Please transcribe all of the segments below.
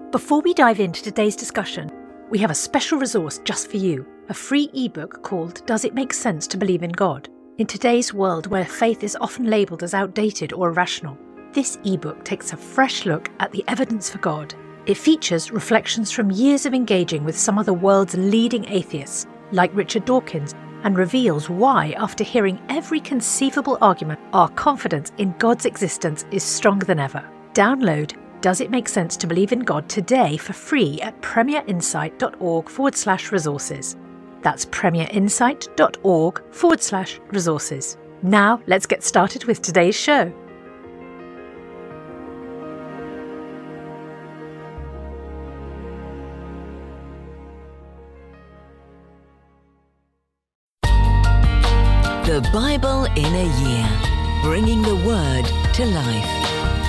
Before we dive into today's discussion, we have a special resource just for you, a free ebook called Does It Make Sense to Believe in God? In today's world where faith is often labelled as outdated or irrational, this ebook takes a fresh look at the evidence for God. It features reflections from years of engaging with some of the world's leading atheists, like Richard Dawkins, and reveals why, after hearing every conceivable argument, our confidence in God's existence is stronger than ever. Download Does It Make Sense to Believe in God today for free at premierinsight.org/resources. That's premierinsight.org/resources. Now let's get started with today's show. The Bible in a Year, bringing the Word to life.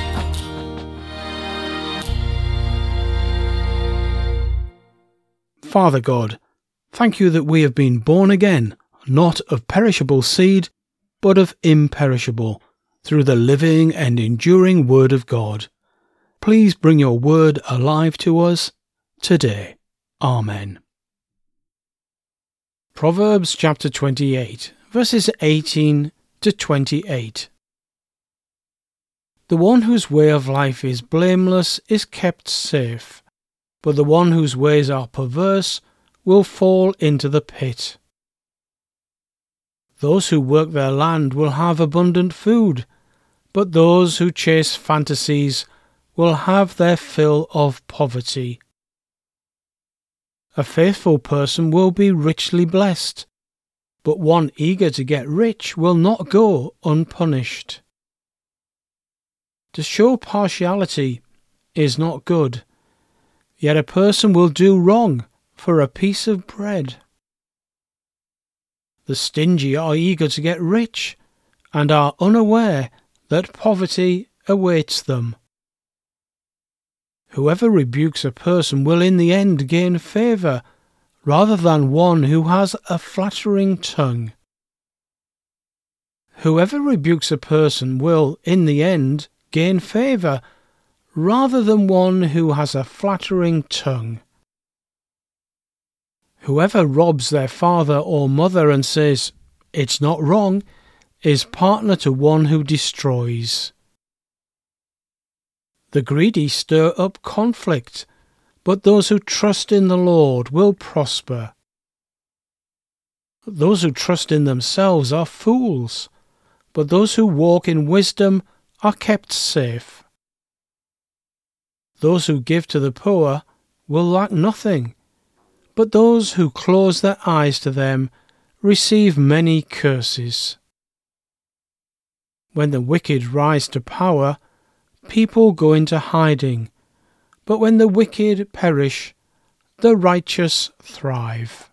Father God, thank you that we have been born again, not of perishable seed, but of imperishable, through the living and enduring Word of God. Please bring your Word alive to us today. Amen. Proverbs chapter 28, verses 18 to 28. The one whose way of life is blameless is kept safe, but the one whose ways are perverse will fall into the pit. Those who work their land will have abundant food, but those who chase fantasies will have their fill of poverty. A faithful person will be richly blessed, but one eager to get rich will not go unpunished. To show partiality is not good, yet a person will do wrong for a piece of bread. The stingy are eager to get rich and are unaware that poverty awaits them. Whoever rebukes a person will in the end gain favour, rather than one who has a flattering tongue. Whoever rebukes a person will in the end gain favour, rather than one who has a flattering tongue. Whoever robs their father or mother and says, "It's not wrong," is partner to one who destroys. The greedy stir up conflict, but those who trust in the Lord will prosper. Those who trust in themselves are fools, but those who walk in wisdom are kept safe. Those who give to the poor will lack nothing, but those who close their eyes to them receive many curses. When the wicked rise to power, people go into hiding, but when the wicked perish, the righteous thrive.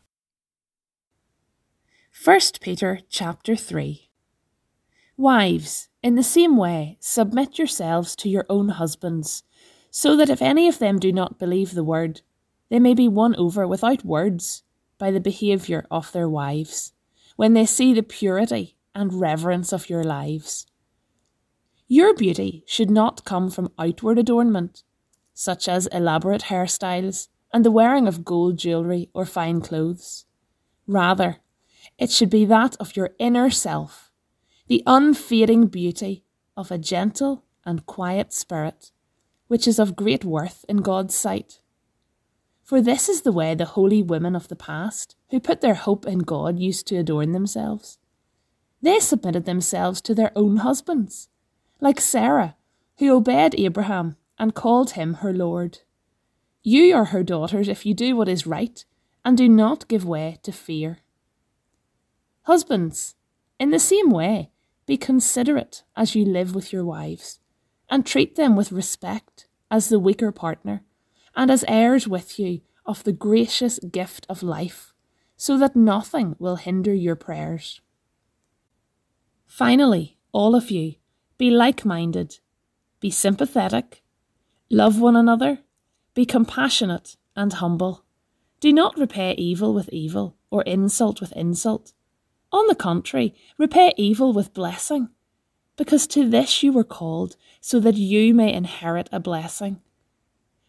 1 Peter chapter 3. Wives, in the same way, submit yourselves to your own husbands, so that if any of them do not believe the word, they may be won over without words by the behaviour of their wives, when they see the purity and reverence of your lives. Your beauty should not come from outward adornment, such as elaborate hairstyles and the wearing of gold jewellery or fine clothes. Rather, it should be that of your inner self, the unfading beauty of a gentle and quiet spirit, which is of great worth in God's sight. For this is the way the holy women of the past, who put their hope in God, used to adorn themselves. They submitted themselves to their own husbands, like Sarah, who obeyed Abraham and called him her Lord. You are her daughters if you do what is right and do not give way to fear. Husbands, in the same way, be considerate as you live with your wives, and treat them with respect as the weaker partner, and as heirs with you of the gracious gift of life, so that nothing will hinder your prayers. Finally, all of you, be like-minded, be sympathetic, love one another, be compassionate and humble. Do not repay evil with evil or insult with insult. On the contrary, repay evil with blessing, because to this you were called, so that you may inherit a blessing.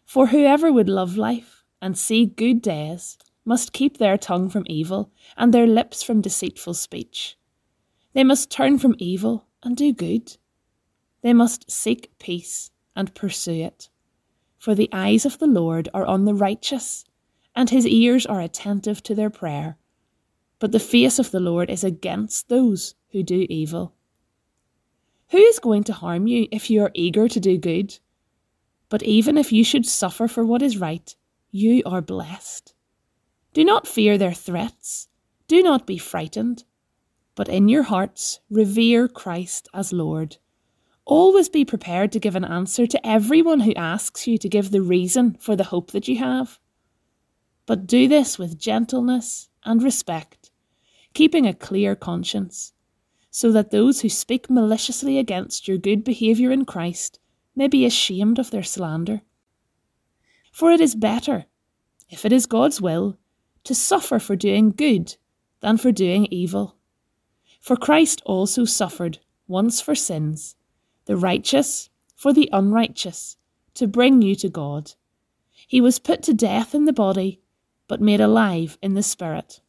For whoever would love life and see good days must keep their tongue from evil and their lips from deceitful speech. They must turn from evil and do good. They must seek peace and pursue it. For the eyes of the Lord are on the righteous, and his ears are attentive to their prayer. But the face of the Lord is against those who do evil. Who is going to harm you if you are eager to do good? But even if you should suffer for what is right, you are blessed. Do not fear their threats. Do not be frightened. But in your hearts, revere Christ as Lord. Always be prepared to give an answer to everyone who asks you to give the reason for the hope that you have. But do this with gentleness and respect, keeping a clear conscience, so that those who speak maliciously against your good behaviour in Christ may be ashamed of their slander. For it is better, if it is God's will, to suffer for doing good than for doing evil. For Christ also suffered once for sins, the righteous for the unrighteous, to bring you to God. He was put to death in the body, but made alive in the spirit.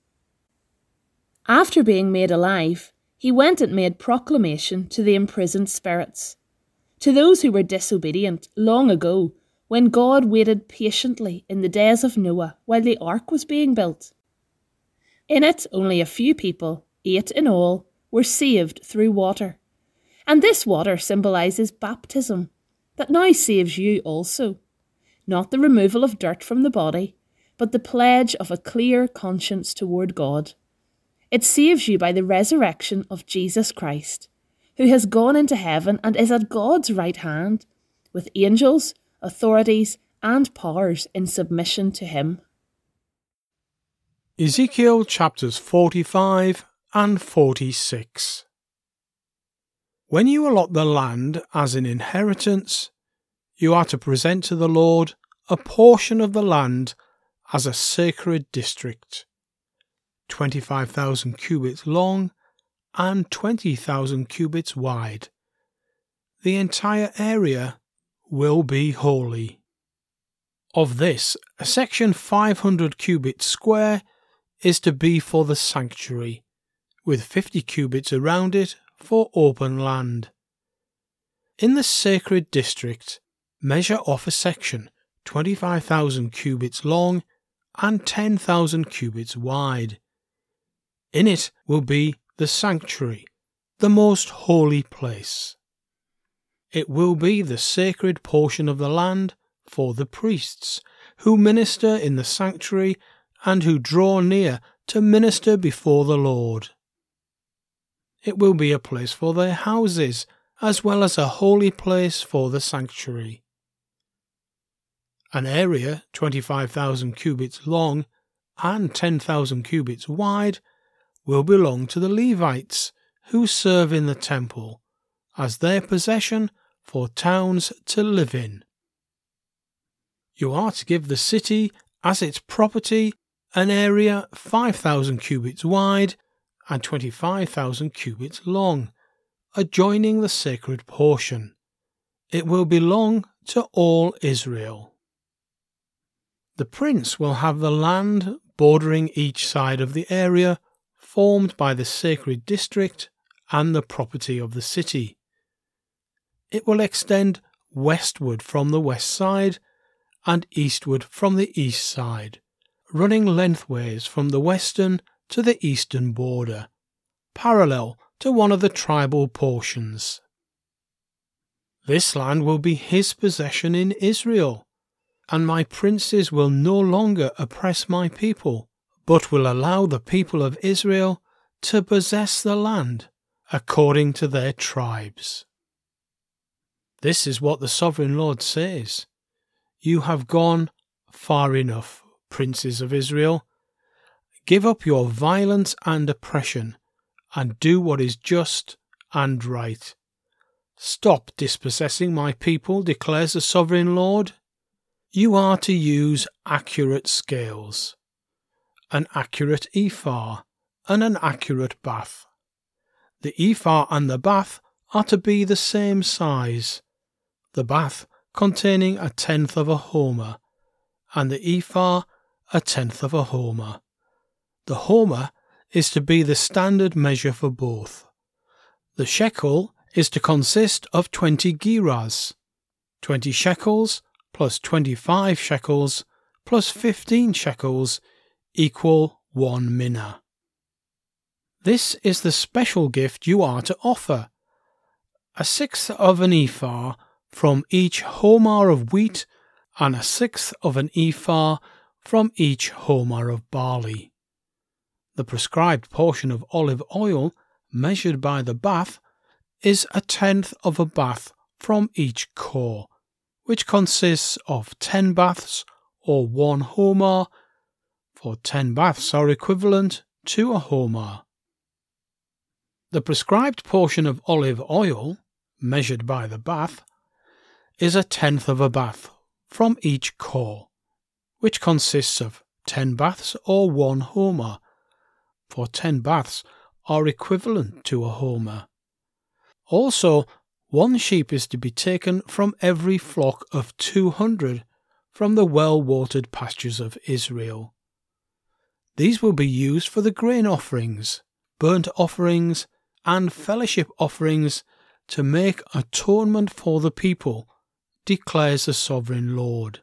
After being made alive, he went and made proclamation to the imprisoned spirits, to those who were disobedient long ago, when God waited patiently in the days of Noah while the ark was being built. In it, only a few people, 8 in all, were saved through water. And this water symbolises baptism, that now saves you also. Not the removal of dirt from the body, but the pledge of a clear conscience toward God. It saves you by the resurrection of Jesus Christ, who has gone into heaven and is at God's right hand, with angels, authorities, and powers in submission to him. Ezekiel chapters 45 and 46. When you allot the land as an inheritance, you are to present to the Lord a portion of the land as a sacred district, 25,000 cubits long and 20,000 cubits wide. The entire area will be holy. Of this, a section 500 cubits square is to be for the sanctuary, with 50 cubits around it for open land. In the sacred district, measure off a section 25,000 cubits long and 10,000 cubits wide. In it will be the sanctuary, the most holy place. It will be the sacred portion of the land for the priests, who minister in the sanctuary and who draw near to minister before the Lord. It will be a place for their houses, as well as a holy place for the sanctuary. An area 25,000 cubits long and 10,000 cubits wide will belong to the Levites, who serve in the temple, as their possession for towns to live in. You are to give the city as its property an area 5,000 cubits wide and 25,000 cubits long, adjoining the sacred portion. It will belong to all Israel. The prince will have the land bordering each side of the area formed by the sacred district and the property of the city. It will extend westward from the west side and eastward from the east side, running lengthways from the western to the eastern border, parallel to one of the tribal portions. This land will be his possession in Israel, and my princes will no longer oppress my people, but will allow the people of Israel to possess the land according to their tribes. This is what the Sovereign Lord says. You have gone far enough, princes of Israel. Give up your violence and oppression, and do what is just and right. Stop dispossessing my people, declares the Sovereign Lord. You are to use accurate scales, an accurate ephah, and an accurate bath. The ephah and the bath are to be the same size, the bath containing 1/10 of a homer, and the ephah 1/10 of a homer. The homer is to be the standard measure for both. The shekel is to consist of 20 gerahs, 20 shekels plus 25 shekels plus 15 shekels equal 1 minnah. This is the special gift you are to offer: 1/6 of an ephah from each homer of wheat, and 1/6 of an ephah from each homer of barley. The prescribed portion of olive oil, measured by the bath, is 1/10 of a bath from each core, which consists of 10 baths or 1 homer, for 10 baths are equivalent to a homer. The prescribed portion of olive oil, measured by the bath, is 1/10 of a bath from each core, which consists of 10 baths or 1 homer, for 10 baths are equivalent to a homer. Also, 1 sheep is to be taken from every flock of 200 from the well-watered pastures of Israel. These will be used for the grain offerings, burnt offerings, and fellowship offerings to make atonement for the people, declares the Sovereign Lord.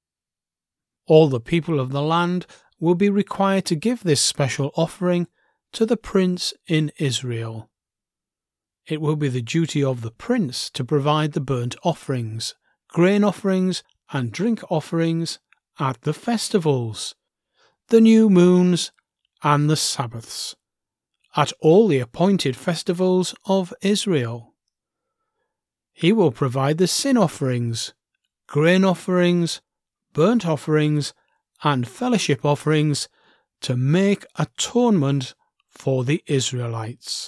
All the people of the land will be required to give this special offering to the prince in Israel. It will be the duty of the prince to provide the burnt offerings, grain offerings, and drink offerings at the festivals, the new moons, and the Sabbaths, at all the appointed festivals of Israel. He will provide the sin offerings, grain offerings, burnt offerings, and fellowship offerings to make atonement for the Israelites.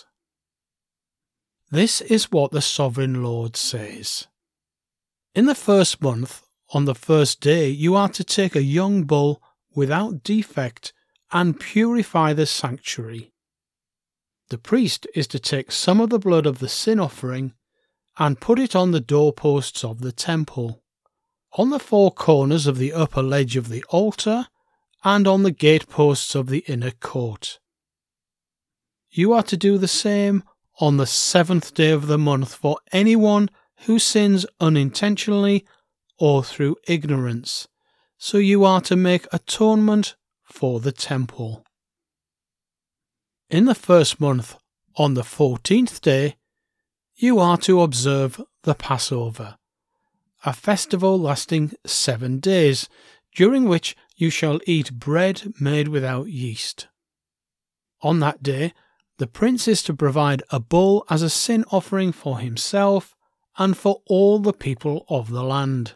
This is what the Sovereign Lord says. In the first month, on the first day, you are to take a young bull without defect and purify the sanctuary. The priest is to take some of the blood of the sin offering and put it on the doorposts of the temple, on the 4 corners of the upper ledge of the altar, and on the gateposts of the inner court. You are to do the same on the 7th day of the month for anyone who sins unintentionally or through ignorance, so you are to make atonement for the temple. In the first month, on the 14th day, you are to observe the Passover, a festival lasting 7 days, during which you shall eat bread made without yeast. On that day, the prince is to provide a bull as a sin offering for himself and for all the people of the land.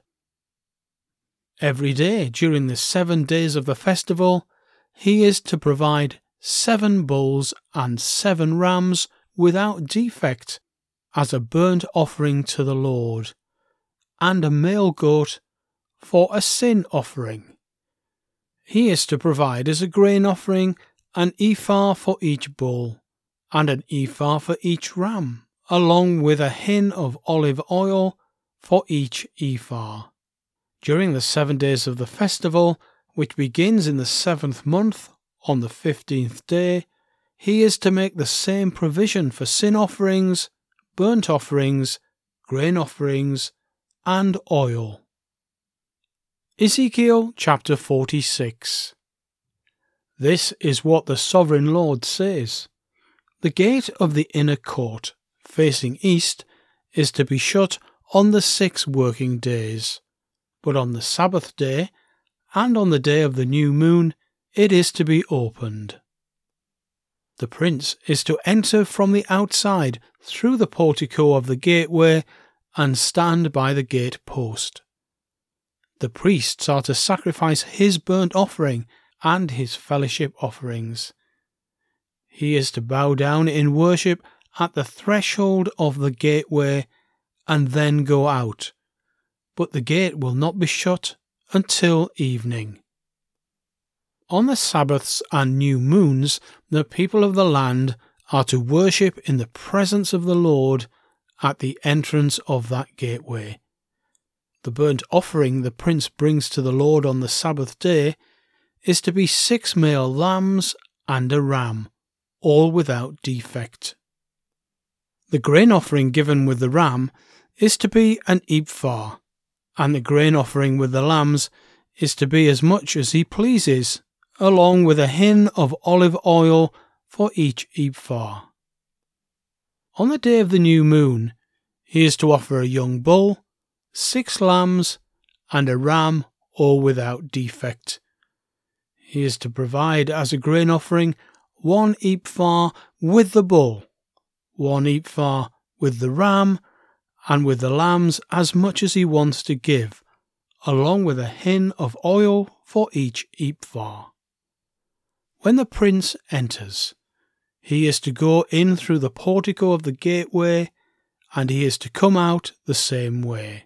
Every day during the 7 days of the festival, he is to provide 7 bulls and 7 rams without defect as a burnt offering to the Lord, and a male goat for a sin offering. He is to provide as a grain offering an ephah for each bull, and an ephah for each ram, along with a hin of olive oil for each ephah. During the 7 days of the festival, which begins in the 7th month, on the 15th day, he is to make the same provision for sin offerings, burnt offerings, grain offerings, and oil. Ezekiel chapter 46. This is what the Sovereign Lord says. The gate of the inner court, facing east, is to be shut on the 6 working days, but on the Sabbath day, and on the day of the new moon, it is to be opened. The prince is to enter from the outside through the portico of the gateway and stand by the gate post. The priests are to sacrifice his burnt offering and his fellowship offerings. He is to bow down in worship at the threshold of the gateway and then go out, but the gate will not be shut until evening. On the Sabbaths and new moons, the people of the land are to worship in the presence of the Lord at the entrance of that gateway. The burnt offering the prince brings to the Lord on the Sabbath day is to be 6 male lambs and a ram, all without defect. The grain offering given with the ram is to be an ephah, and the grain offering with the lambs is to be as much as he pleases, along with a hin of olive oil for each ephah. On the day of the new moon, he is to offer a young bull, 6 lambs, and a ram, all without defect. He is to provide as a grain offering 1 ephah with the bull, 1 ephah with the ram, and with the lambs as much as he wants to give, along with a hin of oil for each ephah. When the prince enters, he is to go in through the portico of the gateway, and he is to come out the same way.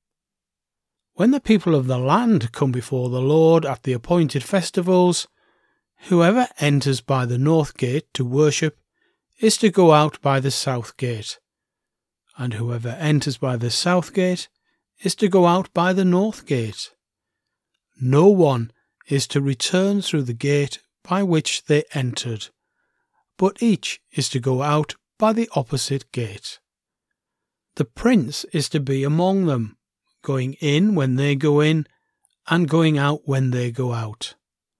When the people of the land come before the Lord at the appointed festivals, whoever enters by the north gate to worship is to go out by the south gate, and whoever enters by the south gate is to go out by the north gate. No one is to return through the gate by which they entered, but each is to go out by the opposite gate. The prince is to be among them, going in when they go in, and going out when they go out.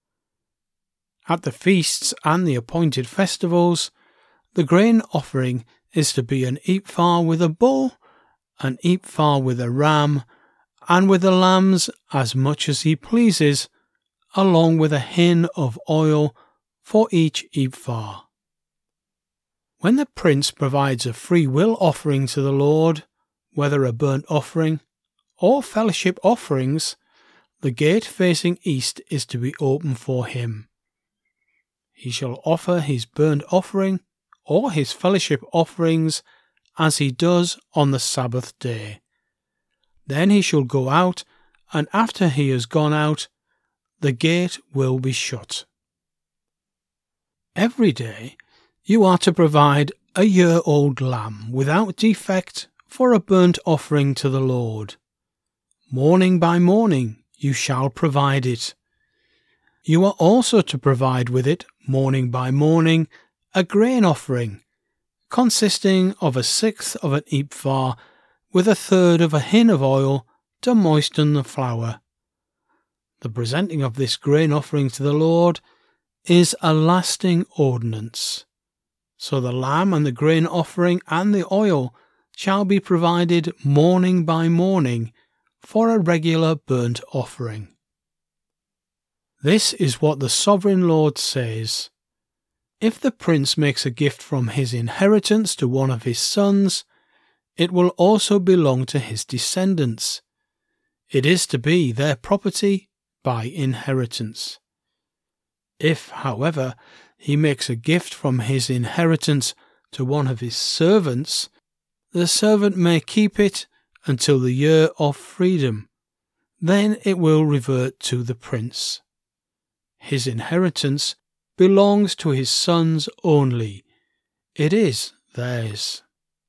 At the feasts and the appointed festivals, the grain offering is to be an ephah with a bull, an ephah with a ram, and with the lambs as much as he pleases, along with a hin of oil for each ephah. When the prince provides a free will offering to the Lord, whether a burnt offering or fellowship offerings, the gate facing east is to be open for him. He shall offer his burnt offering or his fellowship offerings as he does on the Sabbath day. Then he shall go out, and after he has gone out, the gate will be shut. Every day you are to provide a year-old lamb without defect for a burnt offering to the Lord. Morning by morning you shall provide it. You are also to provide with it, morning by morning, a grain offering, consisting of 1/6 of an ephah with 1/3 of a hin of oil to moisten the flour. The presenting of this grain offering to the Lord is a lasting ordinance. So the lamb and the grain offering and the oil shall be provided morning by morning for a regular burnt offering. This is what the sovereign Lord says. If the prince makes a gift from his inheritance to one of his sons, it will also belong to his descendants. It is to be their property by inheritance. If, however, he makes a gift from his inheritance to one of his servants, the servant may keep it until the year of freedom. Then it will revert to the prince. His inheritance belongs to his sons only. It is theirs.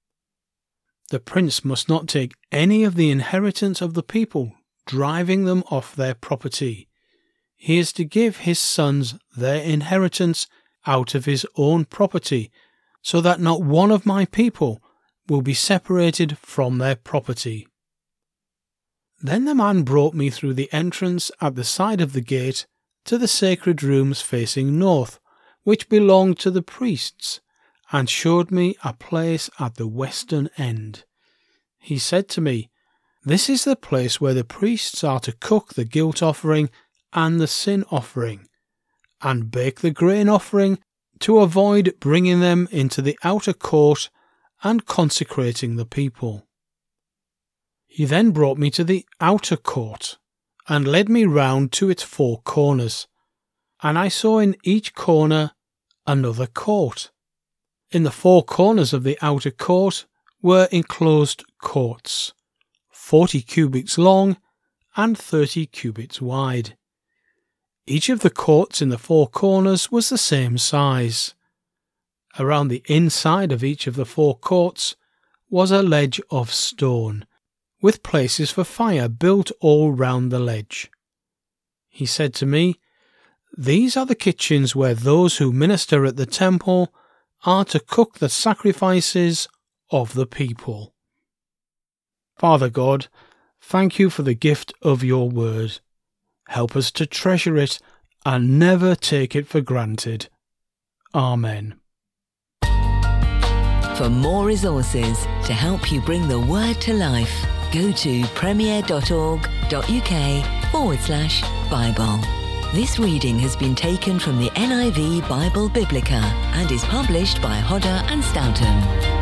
The prince must not take any of the inheritance of the people, driving them off their property. He is to give his sons their inheritance out of his own property, so that not one of my people will be separated from their property. Then the man brought me through the entrance at the side of the gate to the sacred rooms facing north, which belonged to the priests, and showed me a place at the western end. He said to me, "This is the place where the priests are to cook the guilt offering and the sin offering, and bake the grain offering, to avoid bringing them into the outer court and consecrating the people." He then brought me to the outer court, and led me round to its 4 corners, and I saw in each corner another court. In the 4 corners of the outer court were enclosed courts, 40 cubits long and 30 cubits wide. Each of the courts in the 4 corners was the same size. Around the inside of each of the 4 courts was a ledge of stone, with places for fire built all round the ledge. He said to me, "These are the kitchens where those who minister at the temple are to cook the sacrifices of the people." Father God, thank you for the gift of your word. Help us to treasure it and never take it for granted. Amen. For more resources to help you bring the word to life, go to premier.org.uk/Bible. This reading has been taken from the NIV Bible Biblica and is published by Hodder and Stoughton.